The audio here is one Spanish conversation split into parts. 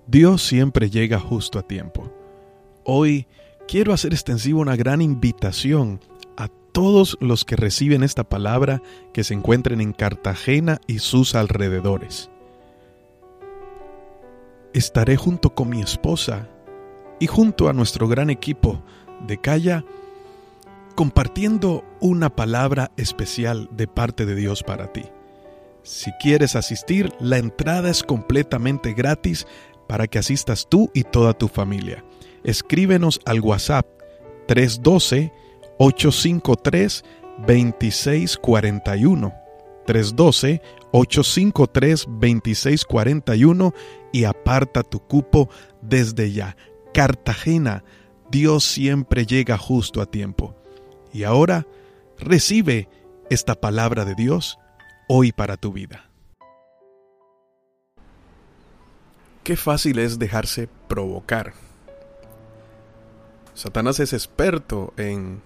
Dios siempre llega justo a tiempo. Hoy quiero hacer extensiva una gran invitación a todos los que reciben esta palabra que se encuentren en Cartagena y sus alrededores. Estaré junto con mi esposa y junto a nuestro gran equipo de Calla compartiendo una palabra especial de parte de Dios para ti. Si quieres asistir, la entrada es completamente gratis para que asistas tú y toda tu familia. Escríbenos al WhatsApp 312-853-2641. 312-853-2641 y aparta tu cupo desde ya. Cartagena, Dios siempre llega justo a tiempo. Y ahora, recibe esta palabra de Dios hoy para tu vida. Qué fácil es dejarse provocar. Satanás es experto en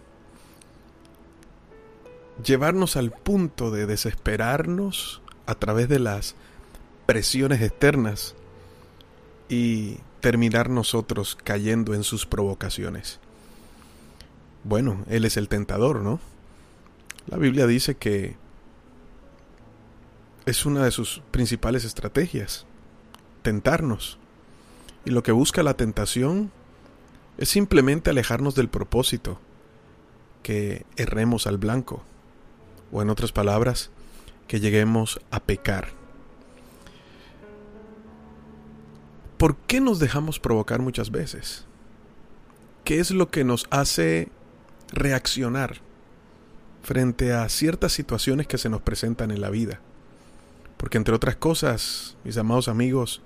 llevarnos al punto de desesperarnos a través de las presiones externas y terminar nosotros cayendo en sus provocaciones. Bueno, él es el tentador, ¿no? La Biblia dice que es una de sus principales estrategias, tentarnos. Y lo que busca la tentación es simplemente alejarnos del propósito, que erremos al blanco, o en otras palabras, que lleguemos a pecar. ¿Por qué nos dejamos provocar muchas veces? ¿Qué es lo que nos hace reaccionar frente a ciertas situaciones que se nos presentan en la vida? Porque entre otras cosas, mis amados amigos,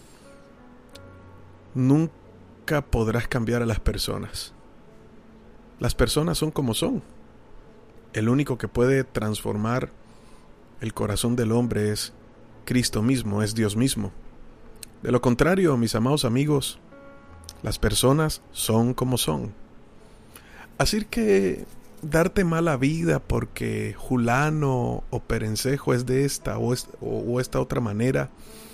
nunca podrás cambiar a las personas. Las personas son como son. El único que puede transformar el corazón del hombre es Cristo mismo, es Dios mismo. De lo contrario, mis amados amigos, las personas son como son. Así que darte mala vida porque Julano o Perencejo es de esta o esta otra manera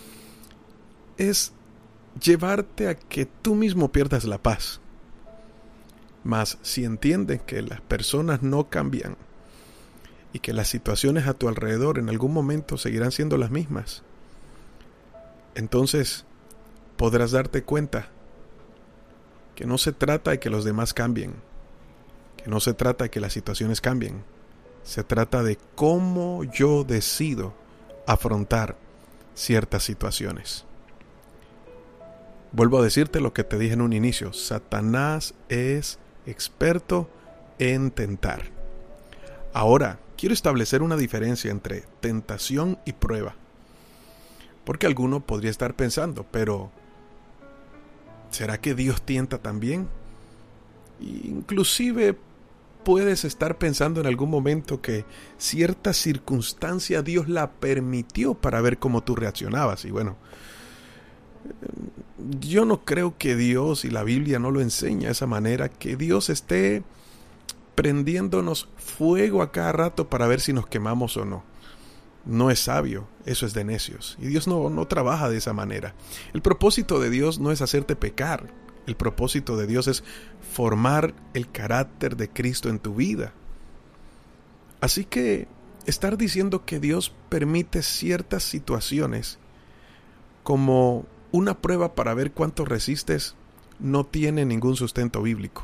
es llevarte a que tú mismo pierdas la paz. Mas si entienden que las personas no cambian y que las situaciones a tu alrededor en algún momento seguirán siendo las mismas, entonces podrás darte cuenta que no se trata de que los demás cambien, que no se trata de que las situaciones cambien, se trata de cómo yo decido afrontar ciertas situaciones. Vuelvo a decirte lo que te dije en un inicio, Satanás es experto en tentar. Ahora, quiero establecer una diferencia entre tentación y prueba. Porque alguno podría estar pensando, pero ¿será que Dios tienta también? Inclusive puedes estar pensando en algún momento que cierta circunstancia Dios la permitió para ver cómo tú reaccionabas. Y bueno, yo no creo que Dios, y la Biblia no lo enseña de esa manera, que Dios esté prendiéndonos fuego a cada rato para ver si nos quemamos o no. No es sabio, eso es de necios. Y Dios no trabaja de esa manera. El propósito de Dios no es hacerte pecar. El propósito de Dios es formar el carácter de Cristo en tu vida. Así que estar diciendo que Dios permite ciertas situaciones como una prueba para ver cuánto resistes no tiene ningún sustento bíblico.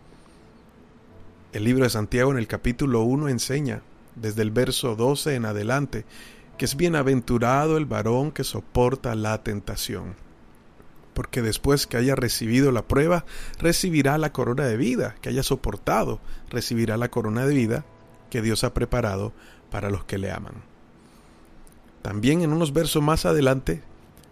El libro de Santiago en el capítulo 1 enseña, desde el verso 12 en adelante, que es bienaventurado el varón que soporta la tentación, porque después que haya recibido la prueba, recibirá la corona de vida, que haya soportado, recibirá la corona de vida que Dios ha preparado para los que le aman. También en unos versos más adelante,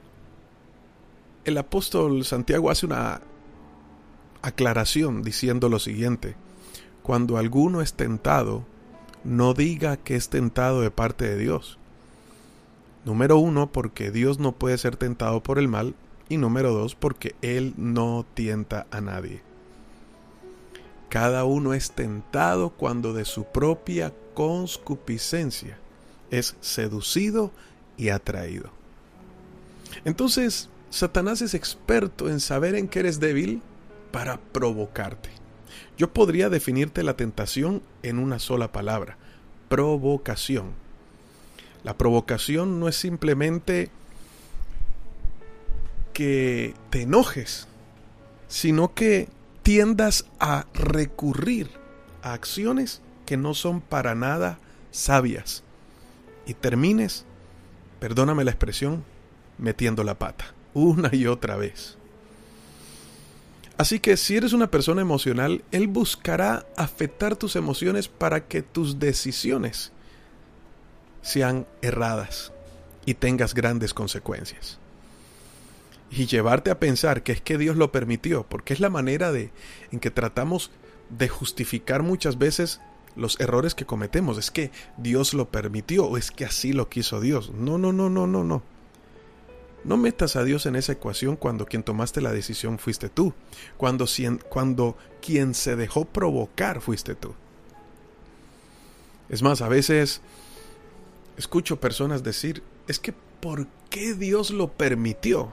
el apóstol Santiago hace una aclaración diciendo lo siguiente: cuando alguno es tentado, no diga que es tentado de parte de Dios. Número 1, porque Dios no puede ser tentado por el mal, y número 2, porque Él no tienta a nadie. Cada uno es tentado cuando de su propia concupiscencia es seducido y atraído. Entonces, Satanás es experto en saber en qué eres débil para provocarte. Yo podría definirte la tentación en una sola palabra: provocación. La provocación no es simplemente que te enojes, sino que tiendas a recurrir a acciones que no son para nada sabias y termines, perdóname la expresión, metiendo la pata una y otra vez. Así que si eres una persona emocional, él buscará afectar tus emociones para que tus decisiones sean erradas y tengas grandes consecuencias. Y llevarte a pensar que es que Dios lo permitió, porque es la manera en que tratamos de justificar muchas veces los errores que cometemos. Es que Dios lo permitió, o es que así lo quiso Dios. No. No metas a Dios en esa ecuación cuando quien tomaste la decisión fuiste tú. Cuando quien se dejó provocar fuiste tú. Es más, a veces escucho personas decir, es que ¿por qué Dios lo permitió?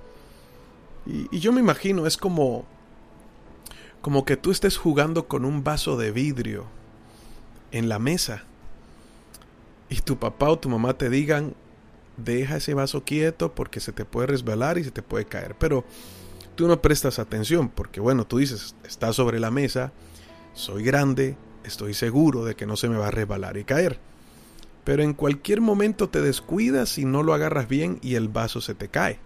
Y yo me imagino, es como que tú estés jugando con un vaso de vidrio en la mesa y tu papá o tu mamá te digan, deja ese vaso quieto porque se te puede resbalar y se te puede caer. Pero tú no prestas atención porque, bueno, tú dices, está sobre la mesa, soy grande, estoy seguro de que no se me va a resbalar y caer. Pero en cualquier momento te descuidas y no lo agarras bien y el vaso se te cae.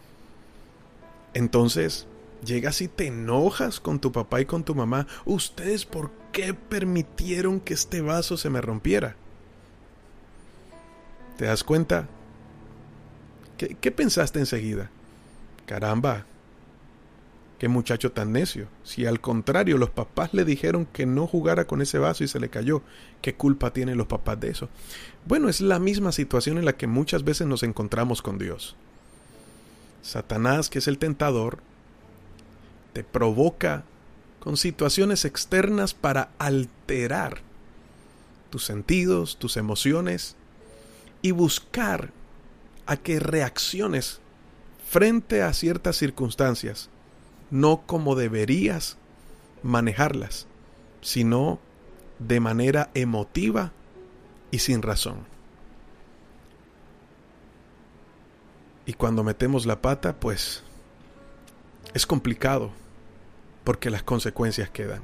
Entonces llegas y te enojas con tu papá y con tu mamá. ¿Ustedes por qué permitieron que este vaso se me rompiera? ¿Te das cuenta? ¿Qué pensaste enseguida? Caramba, qué muchacho tan necio. Si al contrario los papás le dijeron que no jugara con ese vaso y se le cayó, ¿qué culpa tienen los papás de eso? Bueno, es la misma situación en la que muchas veces nos encontramos con Dios. Satanás, que es el tentador, te provoca con situaciones externas para alterar tus sentidos, tus emociones y buscar a que reacciones frente a ciertas circunstancias, no como deberías manejarlas, sino de manera emotiva y sin razón. Y cuando metemos la pata, pues es complicado, porque las consecuencias quedan.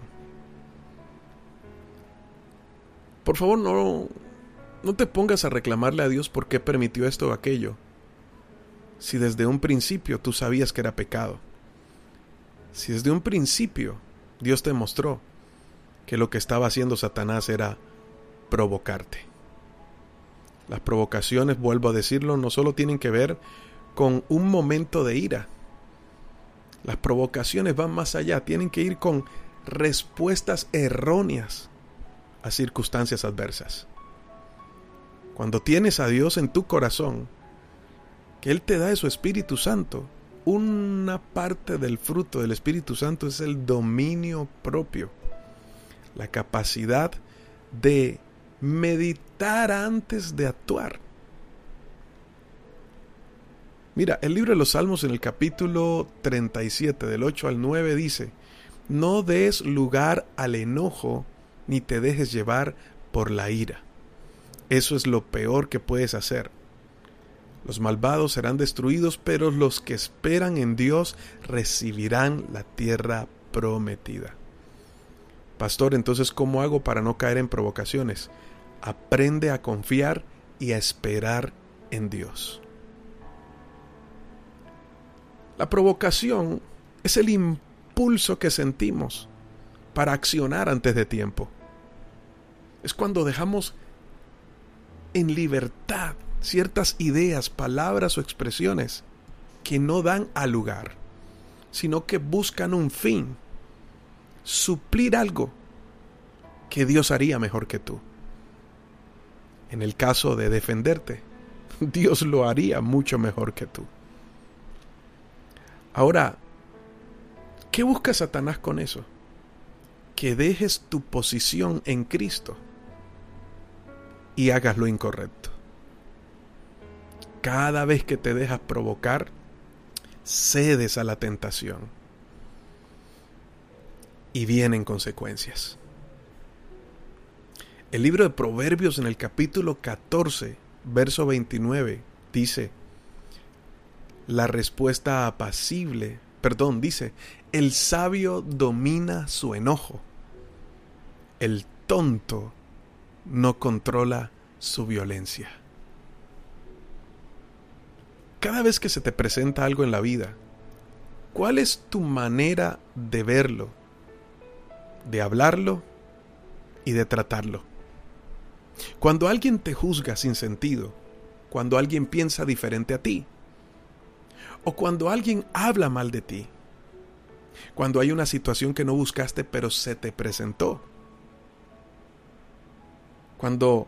Por favor, no te pongas a reclamarle a Dios por qué permitió esto o aquello, si desde un principio tú sabías que era pecado. Si desde un principio Dios te mostró que lo que estaba haciendo Satanás era provocarte. Las provocaciones, vuelvo a decirlo, no solo tienen que ver con un momento de ira. Las provocaciones van más allá, tienen que ir con respuestas erróneas a circunstancias adversas. Cuando tienes a Dios en tu corazón, que Él te da de su Espíritu Santo, una parte del fruto del Espíritu Santo es el dominio propio, la capacidad de meditar antes de actuar. Mira, el libro de los Salmos en el capítulo 37, del 8 al 9 dice, no des lugar al enojo ni te dejes llevar por la ira. Eso es lo peor que puedes hacer. Los malvados serán destruidos, pero los que esperan en Dios recibirán la tierra prometida. Pastor, entonces, ¿cómo hago para no caer en provocaciones? Aprende a confiar y a esperar en Dios. La provocación es el impulso que sentimos para accionar antes de tiempo. Es cuando dejamos en libertad ciertas ideas, palabras o expresiones que no dan al lugar, sino que buscan un fin, suplir algo que Dios haría mejor que tú. En el caso de defenderte, Dios lo haría mucho mejor que tú. Ahora, ¿qué busca Satanás con eso? Que dejes tu posición en Cristo y hagas lo incorrecto. Cada vez que te dejas provocar, cedes a la tentación y vienen consecuencias. El libro de Proverbios en el capítulo 14, verso 29, dice, la respuesta apacible, dice, el sabio domina su enojo, el tonto no controla su violencia. Cada vez que se te presenta algo en la vida, ¿cuál es tu manera de verlo, de hablarlo y de tratarlo? Cuando alguien te juzga sin sentido, cuando alguien piensa diferente a ti, o cuando alguien habla mal de ti, cuando hay una situación que no buscaste pero se te presentó, cuando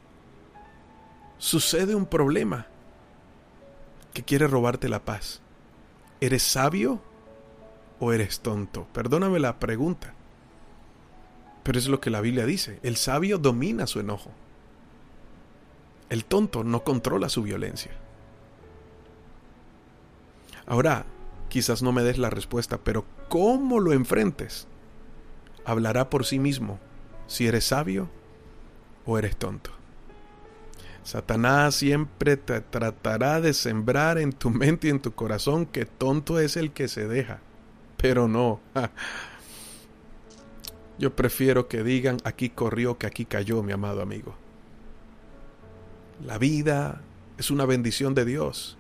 sucede un problema que quiere robarte la paz, ¿eres sabio o eres tonto? Perdóname la pregunta, pero es lo que la Biblia dice. El sabio domina su enojo. El tonto no controla su violencia. Ahora, quizás no me des la respuesta, pero cómo lo enfrentes hablará por sí mismo si eres sabio o eres tonto. Satanás siempre te tratará de sembrar en tu mente y en tu corazón que tonto es el que se deja, pero no. Yo prefiero que digan aquí corrió que aquí cayó, mi amado amigo. La vida es una bendición de Dios.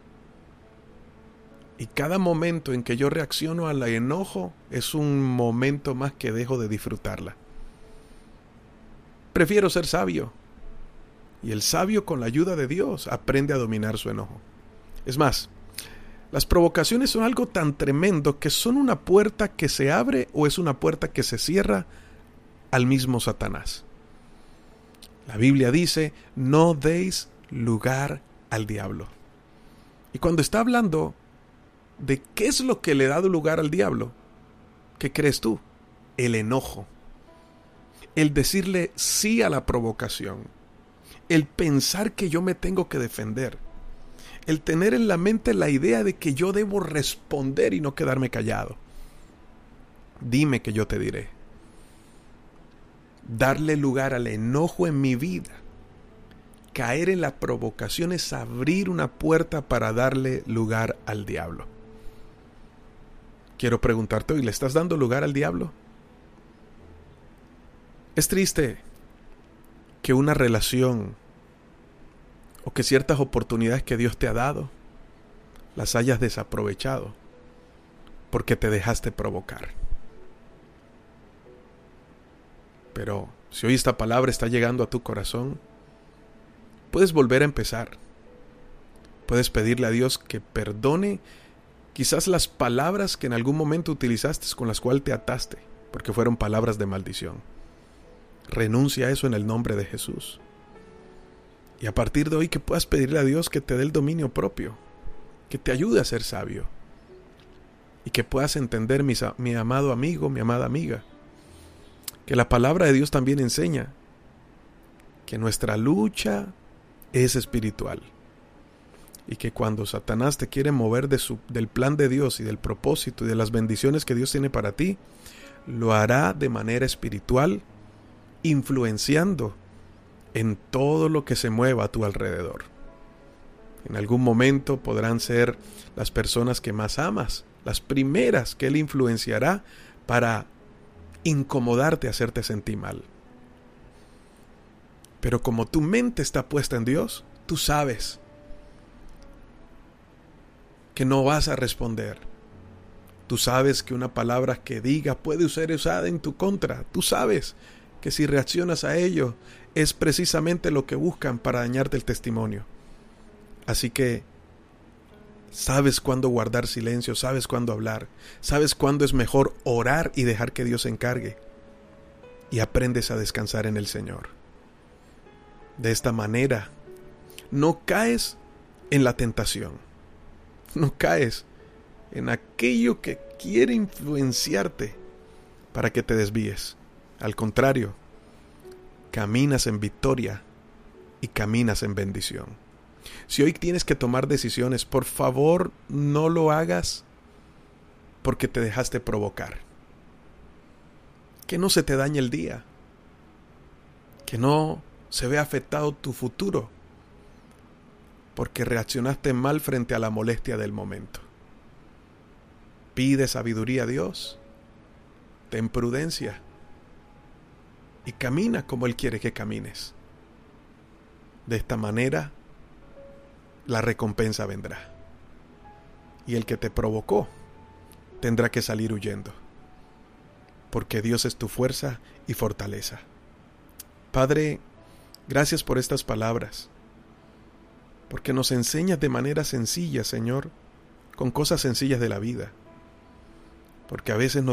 Y cada momento en que yo reacciono al enojo es un momento más que dejo de disfrutarla. Prefiero ser sabio. Y el sabio, con la ayuda de Dios, aprende a dominar su enojo. Es más, las provocaciones son algo tan tremendo que son una puerta que se abre o es una puerta que se cierra al mismo Satanás. La Biblia dice, no deis lugar al diablo. Y cuando está hablando de qué es lo que le da lugar al diablo, ¿qué crees tú? El enojo. El decirle sí a la provocación. El pensar que yo me tengo que defender. El tener en la mente la idea de que yo debo responder y no quedarme callado. Dime que yo te diré. Darle lugar al enojo en mi vida, caer en la provocación es abrir una puerta para darle lugar al diablo. Quiero preguntarte hoy, ¿le estás dando lugar al diablo? Es triste que una relación o que ciertas oportunidades que Dios te ha dado las hayas desaprovechado porque te dejaste provocar. Pero si hoy esta palabra está llegando a tu corazón, puedes volver a empezar. Puedes pedirle a Dios que perdone quizás las palabras que en algún momento utilizaste con las cuales te ataste, porque fueron palabras de maldición. Renuncia a eso en el nombre de Jesús. Y a partir de hoy que puedas pedirle a Dios que te dé el dominio propio, que te ayude a ser sabio y que puedas entender, mi amado amigo, mi amada amiga, que la palabra de Dios también enseña que nuestra lucha es espiritual y que cuando Satanás te quiere mover del plan de Dios y del propósito y de las bendiciones que Dios tiene para ti, lo hará de manera espiritual, influenciando en todo lo que se mueva a tu alrededor. En algún momento podrán ser las personas que más amas, las primeras que Él influenciará para incomodarte, hacerte sentir mal. Pero como tu mente está puesta en Dios, tú sabes que no vas a responder. Tú sabes que una palabra que diga puede ser usada en tu contra. Tú sabes que si reaccionas a ello es precisamente lo que buscan para dañarte el testimonio. Así que sabes cuándo guardar silencio, sabes cuándo hablar, sabes cuándo es mejor orar y dejar que Dios se encargue. Y aprendes a descansar en el Señor. De esta manera, no caes en la tentación. No caes en aquello que quiere influenciarte para que te desvíes. Al contrario, caminas en victoria y caminas en bendición. Si hoy tienes que tomar decisiones, por favor no lo hagas porque te dejaste provocar. Que no se te dañe el día. Que no se vea afectado tu futuro porque reaccionaste mal frente a la molestia del momento. Pide sabiduría a Dios, ten prudencia y camina como Él quiere que camines. De esta manera, la recompensa vendrá. Y el que te provocó tendrá que salir huyendo, porque Dios es tu fuerza y fortaleza. Padre, gracias por estas palabras, porque nos enseñas de manera sencilla, Señor, con cosas sencillas de la vida, porque a veces nos